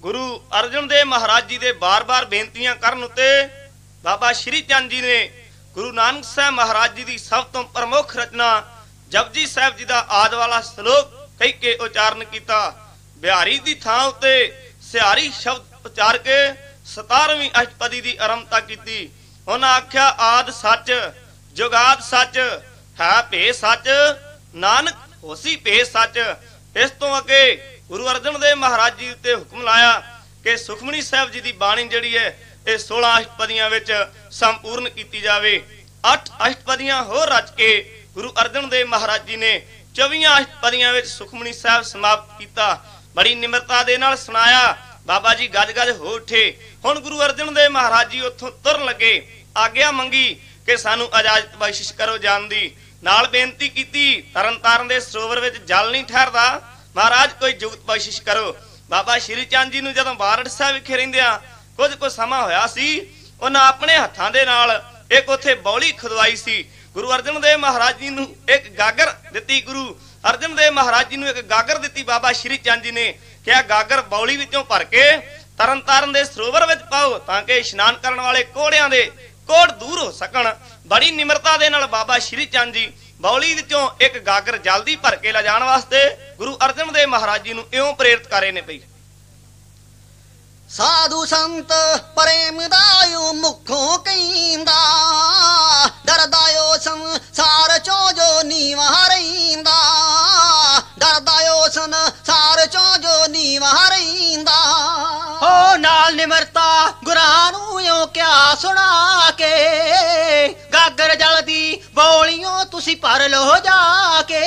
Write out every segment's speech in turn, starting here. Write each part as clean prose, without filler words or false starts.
ਗੁਰੂ ਅਰਜਨ ਦੇਵ ਮਹਾਰਾਜ ਜੀ ਦੇ ਬਾਰ-ਬਾਰ ਬੇਨਤੀਆਂ ਕਰਨ ਉੱਤੇ ਬਾਬਾ ਸ਼੍ਰੀ ਚੰਦ ਜੀ ਨੇ ਗੁਰੂ ਨਾਨਕ ਸਾਹਿਬ ਮਹਾਰਾਜ ਜੀ ਦੀ ਸਭ ਤੋਂ ਪ੍ਰਮੁੱਖ ਰਚਨਾ ਜਪਜੀ ਸਾਹਿਬ ਜੀ ਦਾ ਆਦ ਵਾਲਾ ਸ਼ਲੋਕ ਕਹਿ ਕੇ ਉਚਾਰਨ ਕੀਤਾ। ਬਿਹਾਰੀ ਦੀ ਥਾਂ ਉੱਤੇ ਸਿਹਾਰੀ ਸ਼ਬਦ ਉਚਾਰ ਕੇ 17ਵੀਂ ਅਸ਼ਟਪਦੀ ਦੀ ਆਰੰਭਤਾ ਕੀਤੀ। ਉਹਨਾਂ ਆਖਿਆ ਆਦ ਸੱਚ ਜੁਗਾਦ ਸੱਚ ਹੈ ਭੇ ਸੱਚ ਨਾਨਕ ਹੋਸੀ ਭੇ ਸੱਚ। ਇਸ ਤੋਂ ਅੱਗੇ ਗੁਰੂ ਅਰਜਨ ਦੇਵ ਮਹਾਰਾਜ ਜੀ ਉੱਤੇ ਹੁਕਮ ਲਾਇਆ ਕਿ ਸੁਖਮਨੀ ਸਾਹਿਬ ਜੀ ਦੀ ਬਾਣੀ ਜਿਹੜੀ ਹੈ ਇਹ 16 ਅਸ਼ਟਪਦੀਆਂ ਵਿੱਚ ਸੰਪੂਰਨ ਕੀਤੀ ਜਾਵੇ। 8 ਅਸ਼ਟਪਦੀਆਂ ਹੋਰ ਰਚ ਕੇ ਗੁਰੂ ਅਰਜਨ ਦੇਵ ਮਹਾਰਾਜ ਜੀ ਨੇ 24 ਅਸ਼ਟਪਦੀਆਂ ਵਿੱਚ ਸੁਖਮਨੀ ਸਾਹਿਬ ਸਮਾਪਤ ਕੀਤਾ। ਬੜੀ ਨਿਮਰਤਾ ਦੇ ਨਾਲ ਸੁਣਾਇਆ। ਬਾਬਾ ਜੀ ਗੱਜ-ਗੱਜ ਹੋ ਉੱਠੇ। ਹੁਣ ਗੁਰੂ ਅਰਜਨ ਦੇਵ ਮਹਾਰਾਜ ਜੀ ਉੱਥੋਂ ਤੁਰਨ ਲੱਗੇ। ਆਗਿਆ ਮੰਗੀ ਕਿ ਸਾਨੂੰ ਇਜਾਜ਼ਤ ਬਖਸ਼ਿਸ਼ ਕਰੋ ਜਾਣ ਦੀ। ਨਾਲ ਬੇਨਤੀ ਕੀਤੀ ਤਰਨ ਤਾਰਨ ਦੇ ਸਰੋਵਰ ਵਿੱਚ ਜਲ ਨਹੀਂ ਠਹਿਰਦਾ, ਮਹਾਰਾਜ ਕੋਈ ਜੁਗਤ ਬਖਸ਼ਿਸ਼ ਕਰੋ। ਬਾਬਾ ਸ਼੍ਰੀ ਚੰਦ ਜੀ ਨੂੰ ਜਦੋਂ ਬਾਰੜ ਸਾਹਿਬ ਵਿਖੇ ਰਹਿੰਦਿਆਂ ਕੁਝ ਸਮਾਂ ਹੋਇਆ ਸੀ, ਉਹਨਾਂ ਆਪਣੇ ਹੱਥਾਂ ਦੇ ਨਾਲ ਇੱਕ ਉੱਥੇ ਬੌਲੀ ਖੁਦਵਾਈ ਸੀ। ਗੁਰੂ ਅਰਜਨ ਦੇਵ ਮਹਾਰਾਜ ਜੀ ਨੂੰ ਇੱਕ ਗਾਗਰ ਦਿੱਤੀ। ਗੁਰੂ ਅਰਜਨ ਦੇਵ ਮਹਾਰਾਜ ਜੀ ਨੂੰ ਇੱਕ ਗਾਗਰ ਦਿੱਤੀ। ਬਾਬਾ ਸ਼੍ਰੀ ਚੰਦ ਜੀ ਨੇ ਕਿਹਾ ਗਾਗਰ ਬੌਲੀ ਵਿੱਚੋਂ ਭਰ ਕੇ ਤਰਨ ਤਾਰਨ ਦੇ ਸਰੋਵਰ ਵਿੱਚ ਪਾਓ ਤਾਂ ਕਿ ਇਸ਼ਨਾਨ ਕਰਨ ਵਾਲੇ ਕੋੜਿਆਂ ਦੇ ਕੋੜ ਦੂਰ ਹੋ ਸਕਣ। ਬੜੀ ਨਿਮਰਤਾ ਦੇ ਨਾਲ ਬਾਬਾ ਸ਼੍ਰੀ ਚੰਦ ਜੀ ਬੌਲੀ ਵਿੱਚੋਂ ਇੱਕ ਗਾਗਰ ਜਲਦੀ ਭਰ ਕੇ ਲਿਜਾਣ ਵਾਸਤੇ ਗੁਰੂ ਅਰਜਨ ਦੇਵ ਮਹਾਰਾਜ ਜੀ ਨੂੰ ਇਉਂ ਪ੍ਰੇਰਿਤ ਕਰੇ ਨੇ ਪਈ। ਸਾਧੂ ਸੰਤ ਪ੍ਰੇਮ ਦਾਇਓ ਮੁਖੋਂ ਕਹਿੰਦਾ ਡਰਦਾਇਓ ਸੰਸਾਰ ਚੋਂ ਜੋ ਨੀਵਾਂ ਰਹਿੰਦਾ ਡਰਦਾਇਓ ਸੰਸਾਰ ਚੋਂ ਜੋ ਨੀਵਾਂ ਰਹਿੰਦਾ ਹੋ ਨਾਲ ਨਿਮਰਤਾ ਗੁਰਾਂ ਨੂੰ ਇਉਂ ਕਿਆ ਸੁਣਾ ਕੇ ਗਾਗਰ ਜਲ ਦੀ ਬੌਲੀਓ ਤੁਸੀਂ ਭਰ ਲੋ ਜਾ ਕੇ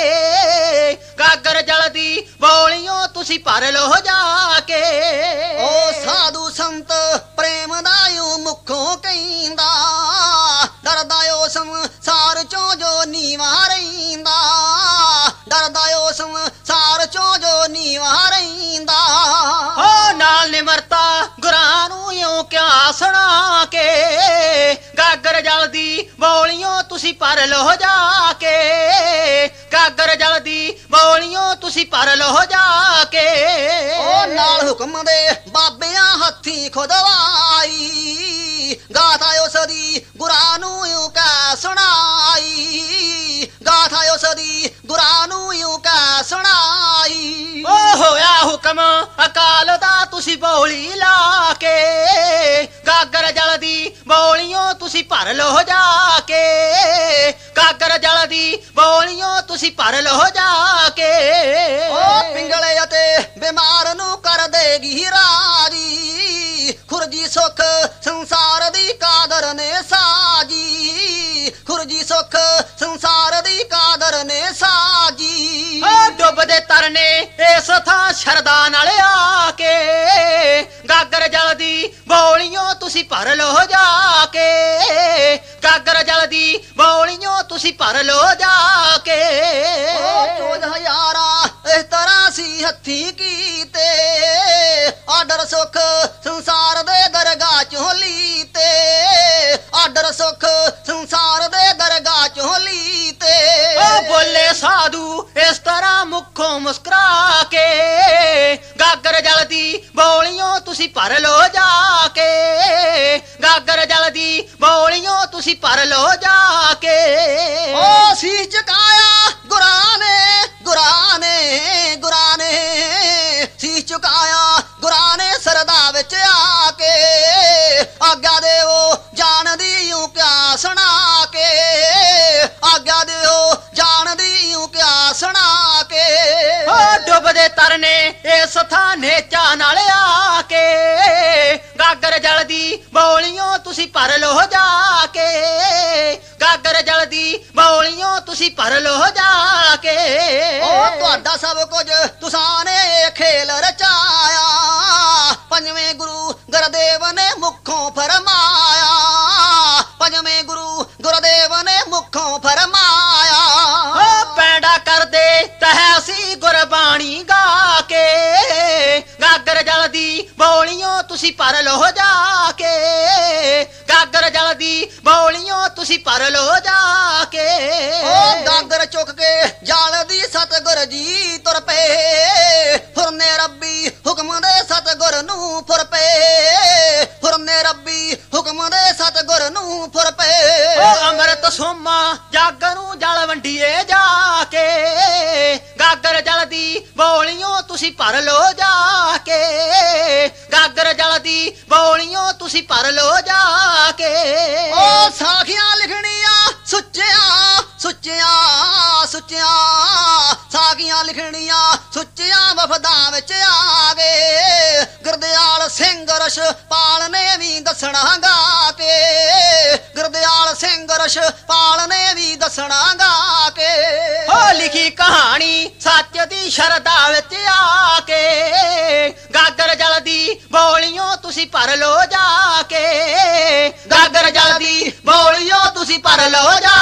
ਗਾਗਰ ਜਲ ਦੀ ਬੌਲੀਓ ਤੁਸੀਂ ਭਰ ਲੋ ਜਾ ਕੇ ਓ ਸਾਧੂ ਸੰਤ ਪ੍ਰੇਮ ਦਾਇਓ ਮੁਖੋਂ ਕਹਿੰਦਾ ਡਰਦਾਇਓ ਸੰਸਾਰ ਚੋਂ ਜੋ ਨੀਵਾਂ ਰਹਿੰਦਾ ਡਰਦਾਇਓ ਸੰਸਾਰ ਚੋਂ ਜੋ ਨੀਵਾਂ ਰਹਿੰਦਾ ਹੋ ਨਾਲ ਨਿਮਰਤਾ ਗੁਰਾਂ ਨੂੰ ਇਉਂ ਕਿਆ ਸੁਣਾ ਕੇ ਗਾਗਰ ਜਲ ਦੀ ਬੌਲੀਓ ਤੁਸੀਂ ਭਰ ਲੋ ਜਾ ਕੇ ਗਾਗਰ ਜਲ ਦੀ ਬੌਲੀਓ ਤੁਸੀਂ ਭਰ ਲੋ ਜਾ ਕੇ ਓ ਨਾਲ ਹੁਕਮ ਦੇ ਬਾਬਿਆਂ ਹੱਥੀਂ ਖੁਦਵਾਈ ਗਾਥਾ ਉਸ ਦੀ ਗੁਰਾਂ ਨੂੰ ਇਉਂ ਕਹਿ ਸੁਣਾਈ ਗਾਥਾ ਉਸ ਦੀ ਗੁਰਾਂ ਨੂੰ ਇਉਂ ਕਹਿ ਸੁਣਾਈ ਓ ਹੋਇਆ ਹੁਕਮ ਅਕਾਲ ਦਾ ਤੁਸੀਂ ਬੌਲੀ ਲਾ ਕੇ ਗਾਗਰ ਜਲ ਦੀ ਬੌਲੀਓ ਤੁਸੀਂ ਭਰ ਲੋ ਜਾ ਕੇ ਗਾਗਰ ਜਲ ਦੀ ਬੌਲੀਓ ਤੁਸੀਂ ਭਰ ਲੋ ਜਾ ਕੇ ਓ ਪਿੰਗਲੇ ਅਤੇ ਬਿਮਾਰ ਨੂੰ ਕਰ ਦੇਗੀ ਰਾਜੀ ਖੁਰਜੀ ਸੁਖ ਸੰਸਾਰ ਦੀ ਕਾਦਰ ਨੇ ਸਾਜੀ ਖੁਰਜੀ ਸੁਖ ਸੰਸਾਰ ਦੀ ਕਾਦਰ ਨੇ ਸਾਜੀ ਓ ਡੁੱਬਦੇ ਤਰਨੇ ਇਸ ਥਾਂ ਸ਼ਰਦਾ ਨਾਲ ਆ ਕੇ ਗਾਗਰ ਜਲ ਦੀ ਬੌਲੀਓ ਤੁਸੀਂ ਭਰ ਲੋ ਜਾ ਕੇ ਗਾਗਰ ਜਲ ਦੀ ਬੌਲੀਓ ਤੁਸੀਂ ਭਰ ਲੋ ਜਾ ਕੇ ਓ ਚੋਜ ਹਜ਼ਾਰਾਂ ਇਸ ਤਰ੍ਹਾਂ ਸੀ ਹੱਥੀਂ ਕੀਤੇ ਆਡਰ ਸੁਖ ਸੰਸਾਰ ਦੇ ਦਰਗਾਹ ਚੋਂ ਲੀਤੇ ਆਡਰ ਸੁਖ ਸੰਸਾਰ ਦੇ ਦਰਗਾਹ ਚੋਂ ਲੀਤੇ ਓ ਬੋਲੇ ਸਾਧੂ ਇਸ ਤਰ੍ਹਾਂ ਮੁੱਖੋਂ ਮੁਸਕਰਾ ਕੇ ਗਾਗਰ ਜਲ ਦੀ ਬੌਲੀਓ ਤੁਸੀਂ ਭਰ ਲੋ ਜਾ ਕੇ ਗਾਗਰ ਜਲ ਦੀ ਬੌਲੀਓ ਤੁਸੀਂ ਭਰ ਲੋ ਜਾ ਕੇ ਓ ਸੀ ਚੁਕਾਇਆ ਗੁਰਾਂ ਨੇ ਸੀ ਚੁਕਾਇਆ ਗੁਰਾਂ ਨੇ ਸਰਦਾ ਵਿੱਚ ਆ ਕੇ ਆਗਿਆ ਦਿਓ ਜਾਣ ਦੀ ਇਉਂ ਕਿਆ ਸੁਣਾ ਕੇ ਆਗਿਆ ਦਿਓ ਜਾਣ ਦੀ ਇਉਂ ਕਿਆ ਸੁਣਾ ਕੇ ਓ ਡੁੱਬਦੇ ਤਰਨੇ ਇਸ ਥਾਂ ਨੇਚਾ ਨਾਲ ਆ ਕੇ ਗਾਗਰ ਜਲ ਦੀ ਬੌਲੀਓ ਤੁਸੀਂ ਭਰ ਲੋ ਜਾ ਕੇ ਗਾਗਰ ਜਲ ਦੀ ਬੌਲੀਓ ਤੁਸੀਂ ਭਰ ਲੋ ਜਾ ਕੇ ਓ ਤੁਹਾਡਾ ਸਭ ਕੁਝ ਤੁਸਾਂ ਨੇ ਖੇਲ ਰਚਾਇਆ ਪੰਜਵੇਂ ਗੁਰੂ ਗੁਰਦੇਵ ਨੇ ਮੁਖੋਂ ਫਰਮਾਇਆ ਪੰਜਵੇਂ ਗੁਰੂ ਗੁਰਦੇਵ ਨੇ ਮੁਖੋਂ ਫਰਮਾਇਆ ਓ ਪੈਂਡਾ ਕਰਦੇ ਤਹਿ ਸੀ ਗੁਰਬਾਣੀ ਗਾ ਕੇ ਗਾਗਰ ਜਲ ਦੀ ਬੌਲੀਓ ਤੁਸੀਂ ਭਰ ਲੋ ਜਾ ਕੇ ਗਾਗਰ ਜਲ ਦੀ ਬੌਲੀਓ ਤੁਸੀਂ ਭਰ ਲੋ ਜਾ ਕੇ ਓ ਗਾਗਰ ਚੁੱਕ ਕੇ ਜਲ ਦੀ ਸਤਿਗੁਰ ਜੀ ਤੁਰ ਪਏ ਫੁਰਨੇ ਰੱਬੀ ਹੁਕਮ ਦੇ ਸਤਿਗੁਰ ਨੂੰ ਨੂੰ ਫੁਰ ਪਏ ਫੁਰਨੇ ਰੱਬੀ ਹੁਕਮ ਦੇ ਸਤਿਗੁਰ ਨੂੰ ਫੁਰ ਪਏ ਓ ਅੰਮ੍ਰਿਤ ਸੋਮਾ ਜੱਗ ਨੂੰ ਜਲ ਵੰਡੀਏ ਜਾ ਕੇ ਗਾਗਰ ਜਲ ਦੀ ਬੋਲੀਓ ਤੁਸੀਂ ਭਰ ਲੋ ਜਾ ਕੇ ਗਾਗਰ ਜਲ ਦੀ ਬੋਲੀਓ ਤੁਸੀਂ ਭਰ ਲੋ ਜਾ ਕੇ ਓ ਸਾਖੀਆਂ ਲਿਖਣੀਆਂ ਸੁੱਚਿਆਂ ਸੁੱਚਿਆਂ ਸੁੱਚਿਆਂ ਸਾਖੀਆਂ ਲਿਖਣੀਆਂ ਸੁੱਚਿਆਂ ਵਫਦਾਂ ਵਿੱਚ ਆ ਗਏ ਗੁਰਦਿਆਲ ਸਿੰਘ ਰਛਪਾਲ ਨੇ ਵੀ ਦੱਸਣਾ ਗਾ ਕੇ ਗੁਰਦਿਆਲ ਸਿੰਘ ਰਛਪਾਲ ਨੇ ਵੀ ਦੱਸਣਾ ਗਾ ਕੇ ਓ ਲਿਖੀ ਕਹਾਣੀ ਸੱਚ ਦੀ ਸ਼ਰਧਾ ਵਿੱਚ ਆ ਕੇ ਗਾਗਰ ਜਲ ਦੀ ਬੋਲੀਓ ਤੁਸੀਂ ਭਰ ਲੋ ਜਾ ਕੇ ਗਾਗਰ ਜਲ ਦੀ ਬੋਲੀਓ ਤੁਸੀਂ ਭਰ ਲੋ ਜਾ